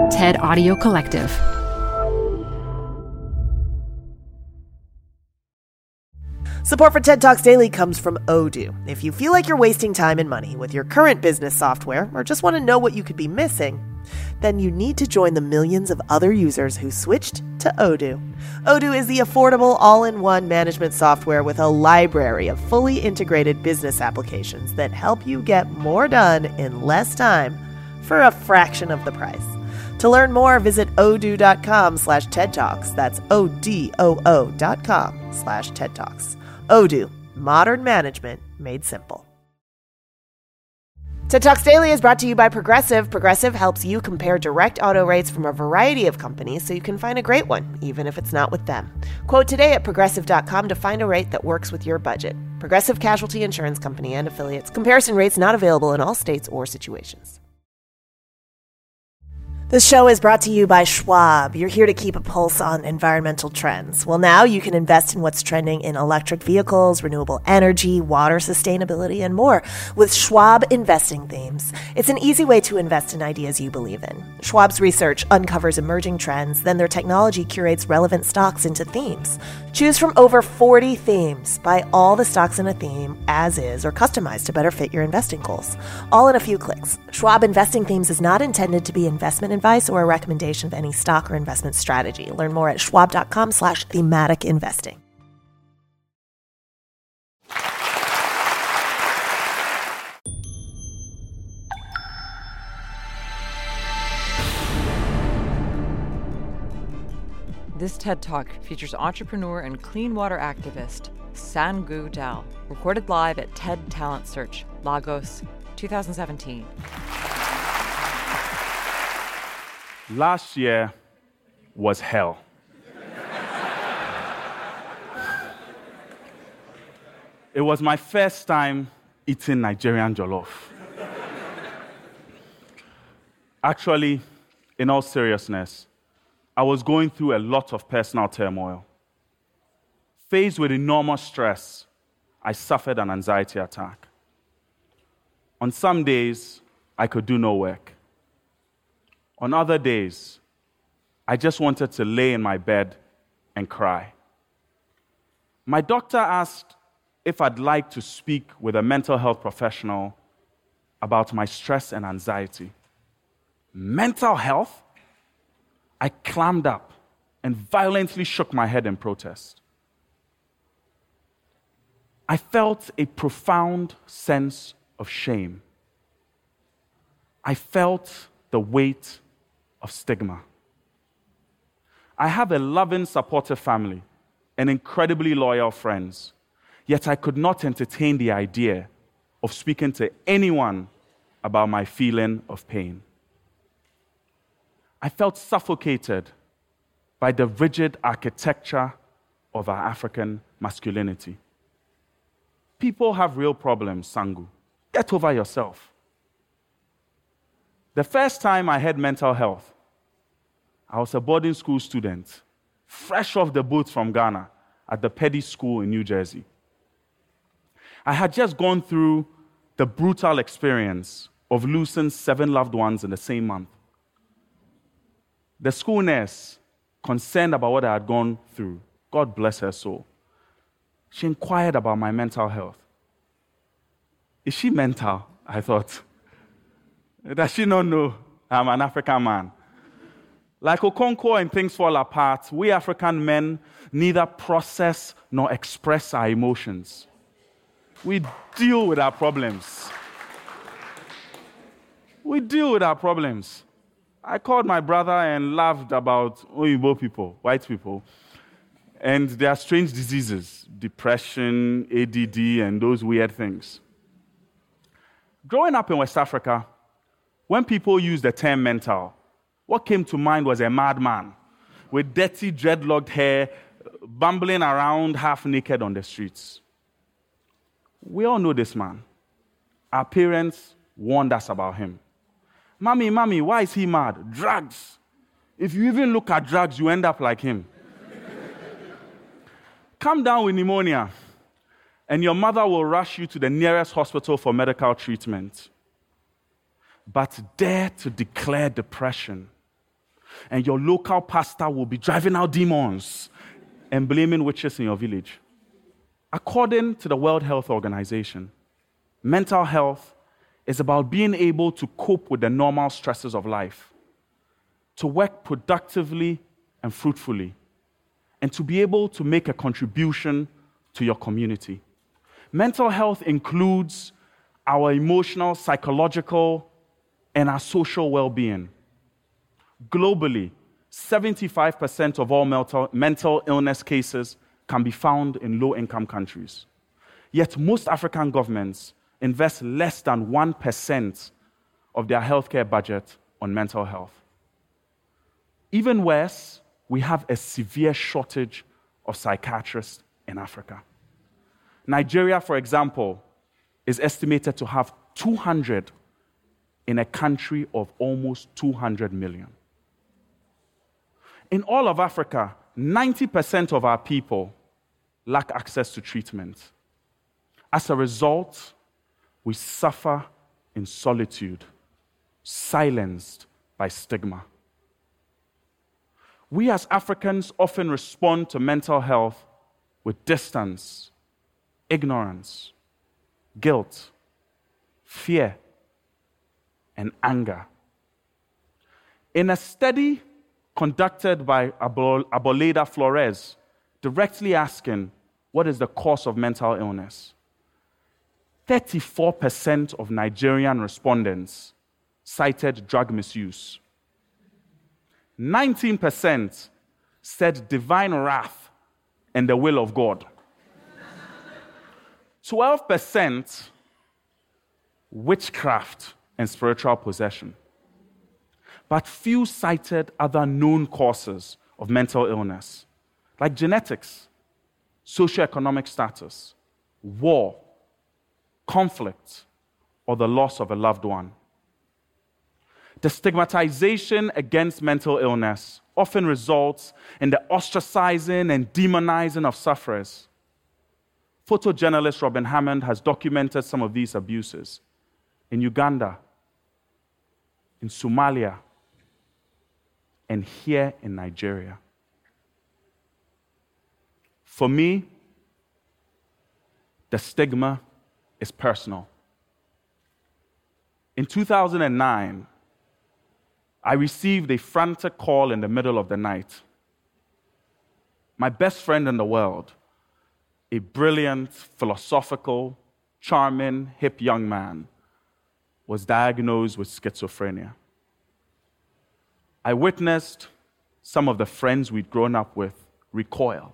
TED Audio Collective. Support for TED Talks Daily comes from Odoo. If you feel like you're wasting time and money with your current business software or just want to know what you could be missing, then you need to join the millions of other users who switched to Odoo. Odoo is the affordable all-in-one management software with a library of fully integrated business applications that help you get more done in less time for a fraction of the price. To learn more, visit odoo.com/TED Talks. That's ODOO.com/TED Talks. Odoo, modern management made simple. TED Talks Daily is brought to you by Progressive. Progressive helps you compare direct auto rates from a variety of companies so you can find a great one, even if it's not with them. Quote today at Progressive.com to find a rate that works with your budget. Progressive Casualty Insurance Company and Affiliates. Comparison rates not available in all states or situations. This show is brought to you by Schwab. You're here to keep a pulse on environmental trends. Well, now you can invest in what's trending in electric vehicles, renewable energy, water sustainability, and more with Schwab Investing Themes. It's an easy way to invest in ideas you believe in. Schwab's research uncovers emerging trends, then their technology curates relevant stocks into themes. Choose from over 40 themes. Buy all the stocks in a theme as is or customized to better fit your investing goals. All in a few clicks. Schwab Investing Themes is not intended to be investment advice or a recommendation of any stock or investment strategy. Learn more at schwab.com/thematic investing. This TED Talk features entrepreneur and clean water activist Sangu Dal, recorded live at TED Talent Search, Lagos, 2017. Last year was hell. It was my first time eating Nigerian jollof. Actually, in all seriousness, I was going through a lot of personal turmoil. Faced with enormous stress, I suffered an anxiety attack. On some days, I could do no work. On other days, I just wanted to lay in my bed and cry. My doctor asked if I'd like to speak with a mental health professional about my stress and anxiety. Mental health? I clammed up and violently shook my head in protest. I felt a profound sense of shame. I felt the weight of stigma. I have a loving, supportive family and incredibly loyal friends, yet I could not entertain the idea of speaking to anyone about my feeling of pain. I felt suffocated by the rigid architecture of our African masculinity. People have real problems, Sangu. Get over yourself. The first time I had mental health, I was a boarding school student, fresh off the boat from Ghana at the Petty School in New Jersey. I had just gone through the brutal experience of losing 7 loved ones in the same month. The school nurse, concerned about what I had gone through, God bless her soul, she inquired about my mental health. Is she mental? I thought. Does she not know I'm an African man? Like Okonkwo and Things Fall Apart, we African men neither process nor express our emotions. We deal with our problems. We deal with our problems. I called my brother and laughed about Oyibo people, white people, and their strange diseases, depression, ADD, and those weird things. Growing up in West Africa, when people used the term mental, what came to mind was a madman with dirty, dreadlocked hair, bumbling around half naked on the streets. We all know this man. Our parents warned us about him. Mommy, why is he mad? Drugs. If you even look at drugs, you end up like him. Come down with pneumonia, and your mother will rush you to the nearest hospital for medical treatment. But dare to declare depression, and your local pastor will be driving out demons and blaming witches in your village. According to the World Health Organization, mental health is about being able to cope with the normal stresses of life, to work productively and fruitfully, and to be able to make a contribution to your community. Mental health includes our emotional, psychological, and our social well-being. Globally, 75% of all mental illness cases can be found in low-income countries. Yet most African governments invest less than 1% of their healthcare budget on mental health. Even worse, we have a severe shortage of psychiatrists in Africa. Nigeria, for example, is estimated to have 200 in a country of almost 200 million. In all of Africa, 90% of our people lack access to treatment. As a result, we suffer in solitude, silenced by stigma. We as Africans often respond to mental health with distance, ignorance, guilt, fear, and anger. In a study conducted by Aboleda Flores, directly asking what is the cause of mental illness, 34% of Nigerian respondents cited drug misuse. 19% said divine wrath and the will of God. 12% witchcraft and spiritual possession. But few cited other known causes of mental illness, like genetics, socioeconomic status, war, conflict, or the loss of a loved one. The stigmatization against mental illness often results in the ostracizing and demonizing of sufferers. Photojournalist Robin Hammond has documented some of these abuses in Uganda, in Somalia, and here in Nigeria. For me, the stigma is personal. In 2009, I received a frantic call in the middle of the night. My best friend in the world, a brilliant, philosophical, charming, hip young man, was diagnosed with schizophrenia. I witnessed some of the friends we'd grown up with recoil.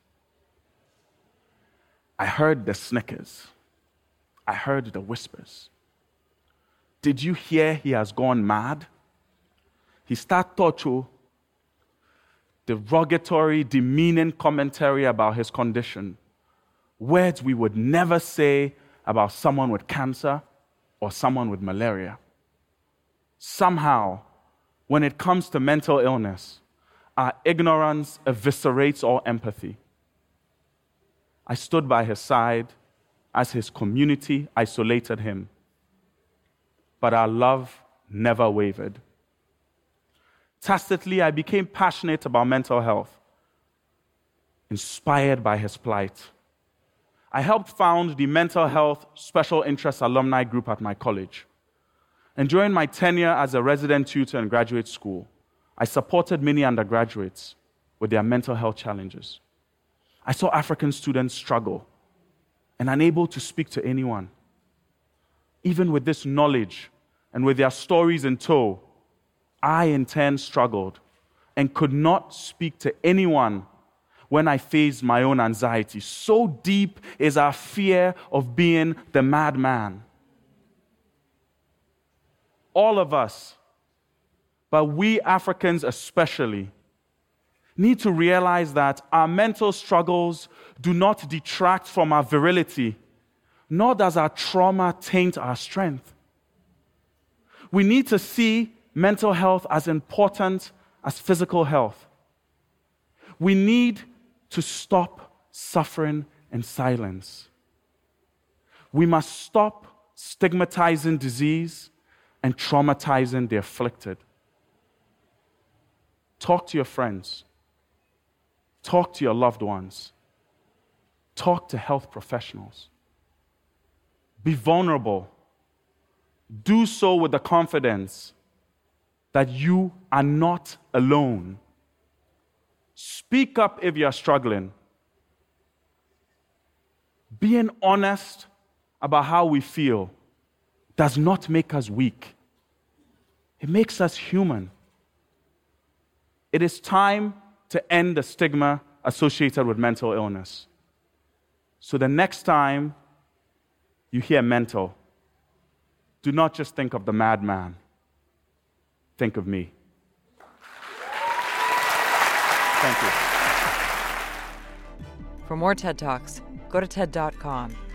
I heard the snickers. I heard the whispers. Did you hear he has gone mad? He started talking derogatory, demeaning commentary about his condition. Words we would never say about someone with cancer or someone with malaria. Somehow, when it comes to mental illness, our ignorance eviscerates all empathy. I stood by his side as his community isolated him, but our love never wavered. Tacitly, I became passionate about mental health, inspired by his plight. I helped found the Mental Health Special Interest Alumni Group at my college. And during my tenure as a resident tutor in graduate school, I supported many undergraduates with their mental health challenges. I saw African students struggle and unable to speak to anyone. Even with this knowledge and with their stories in tow, I in turn struggled and could not speak to anyone when I faced my own anxiety. So deep is our fear of being the madman. All of us, but we Africans especially, need to realize that our mental struggles do not detract from our virility, nor does our trauma taint our strength. We need to see mental health as important as physical health. We need to stop suffering in silence. We must stop stigmatizing disease and traumatizing the afflicted. Talk to your friends. Talk to your loved ones. Talk to health professionals. Be vulnerable. Do so with the confidence that you are not alone. Speak up if you are struggling. Being honest about how we feel does not make us weak. It makes us human. It is time to end the stigma associated with mental illness. So the next time you hear mental, do not just think of the madman. Think of me. Thank you. For more TED Talks, go to TED.com.